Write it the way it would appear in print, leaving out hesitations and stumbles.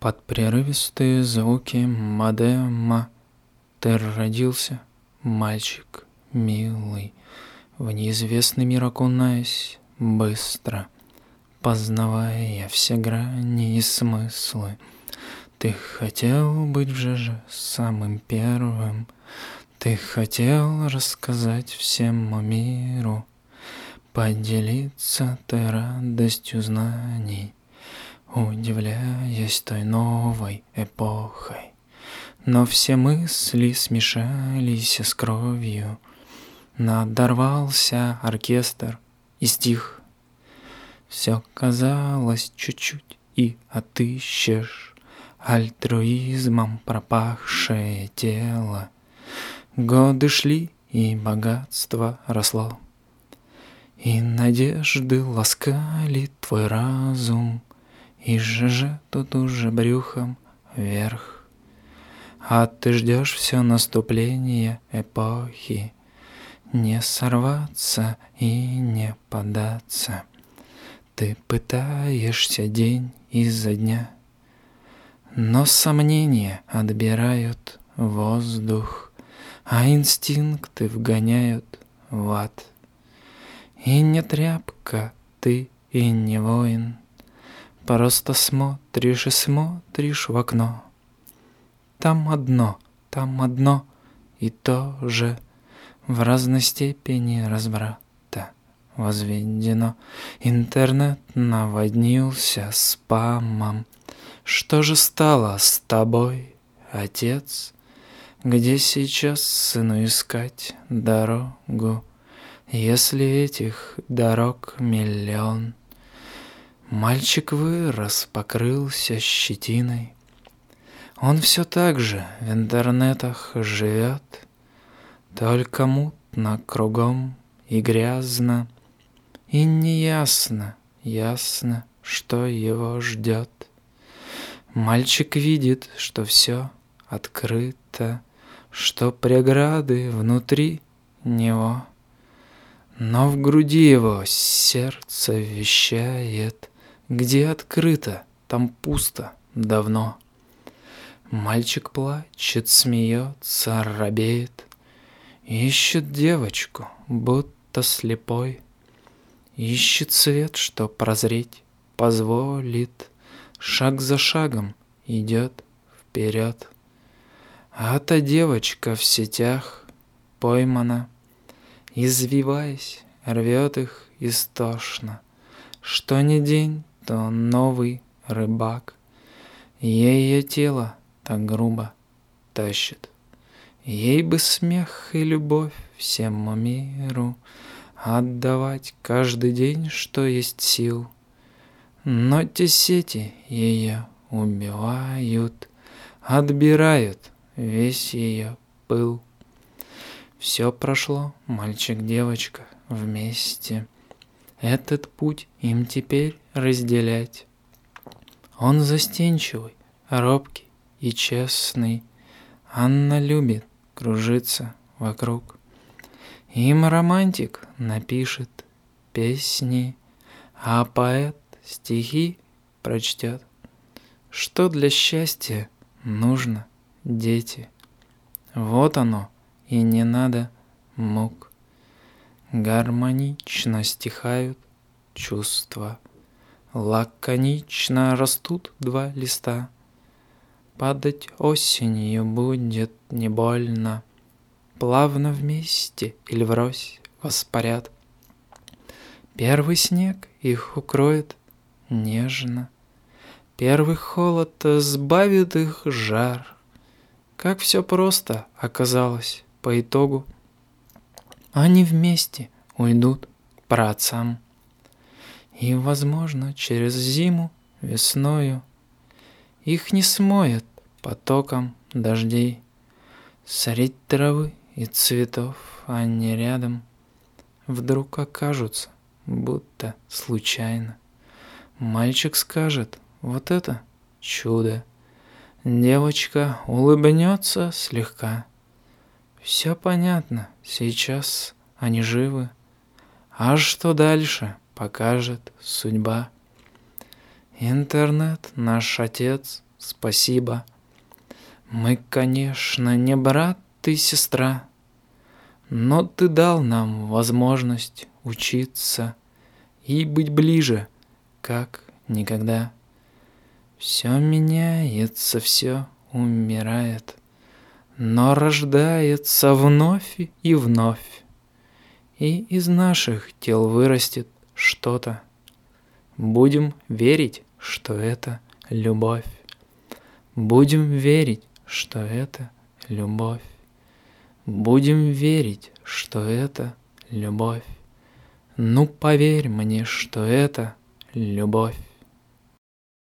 Под прерывистые звуки модема ты родился, мальчик милый, в неизвестный мир окунаясь быстро, познавая все грани и смыслы. Ты хотел быть в ЖЖ самым первым, ты хотел рассказать всему миру, поделиться ты радостью знаний, удивляясь той новой эпохой. Но все мысли смешались с кровью, надорвался оркестр и стих. Все казалось чуть-чуть и отыщешь альтруизмом пропахшее тело. Годы шли, и богатство росло, и надежды ласкали твой разум, и ЖЖ тут уже брюхом вверх. А ты ждешь все наступление эпохи, не сорваться и не податься. Ты пытаешься день изо дня, но сомнения отбирают воздух, а инстинкты вгоняют в ад. И не тряпка ты, и не воин, просто смотришь и смотришь в окно. Там одно и то же, в разной степени разврата возведено. Интернет наводнился спамом. Что же стало с тобой, отец? Где сейчас сыну искать дорогу, если этих дорог миллион? Мальчик вырос, покрылся щетиной. Он все так же в интернетах живет, только мутно кругом и грязно, и неясно, ясно, что его ждет. Мальчик видит, что все открыто, что преграды внутри него, но в груди его сердце вещает: где открыто, там пусто давно. Мальчик плачет, смеется, робеет, ищет девочку, будто слепой, ищет свет, что прозреть позволит, шаг за шагом идет вперед. А та девочка в сетях поймана, извиваясь, рвет их истошно. Что ни день, то новый рыбак ее тело так грубо тащит. Ей бы смех и любовь всему миру отдавать каждый день, что есть сил. Но те сети ее убивают, отбирают весь ее пыл. Все прошло, мальчик-девочка, вместе. Этот путь им теперь разделять. Он застенчивый, робкий и честный. Анна любит кружиться вокруг. Им романтик напишет песни, а поэт стихи прочтет. Что для счастья нужно, дети? Вот оно, и не надо мук. Гармонично стихают чувства, лаконично растут два листа. Падать осенью будет не больно, плавно вместе или врозь воспарят. Первый снег их укроет нежно, первый холод сбавит их жар. Как все просто оказалось по итогу. Они вместе уйдут к праотцам. И, возможно, через зиму, весною их не смоет потоком дождей. Средь травы и цветов они рядом вдруг окажутся, будто случайно. Мальчик скажет: вот это чудо. Девочка улыбнется слегка. Все понятно, сейчас они живы. А что дальше, покажет судьба. Интернет наш отец спасибо. Мы, конечно, не брат и сестра, но ты дал нам возможность учиться и быть ближе, как никогда. Все меняется, все умирает, но рождается вновь и вновь, и из наших тел вырастет что-то. Будем верить, что это любовь. Будем верить, что это любовь. Будем верить, что это любовь. Ну, поверь мне, что это любовь.